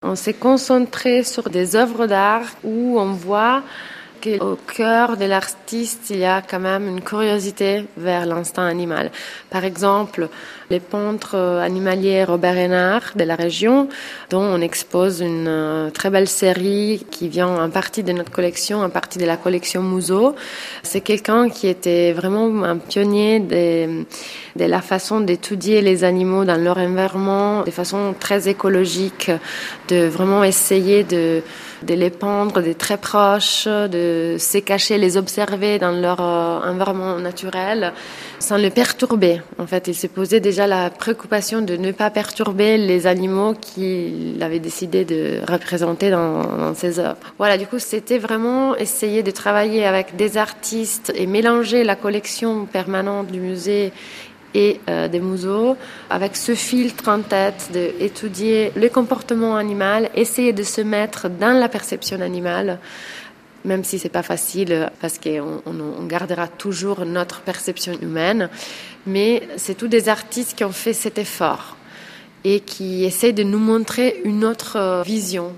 On s'est concentré sur des œuvres d'art où on voit qu'au cœur de l'artiste, il y a quand même une curiosité vers l'instinct animal. Par exemple, les peintres animaliers Robert Hénard de la région, dont on expose une très belle série qui vient en partie de notre collection, en partie de la collection Museau. C'est quelqu'un qui était vraiment un pionnier de la façon d'étudier les animaux dans leur environnement de façon très écologique, de vraiment essayer de les peindre de très proches, de se cacher, les observer dans leur environnement naturel sans les perturber. En fait, il s'est posé déjà la préoccupation de ne pas perturber les animaux qu'il avait décidé de représenter dans ses œuvres. Voilà, du coup, c'était vraiment essayer de travailler avec des artistes et mélanger la collection permanente du musée et des museaux, avec ce filtre en tête d'étudier le comportement animal, essayer de se mettre dans la perception animale, même si c'est pas facile parce qu'on gardera toujours notre perception humaine, mais c'est tous des artistes qui ont fait cet effort et qui essaient de nous montrer une autre vision.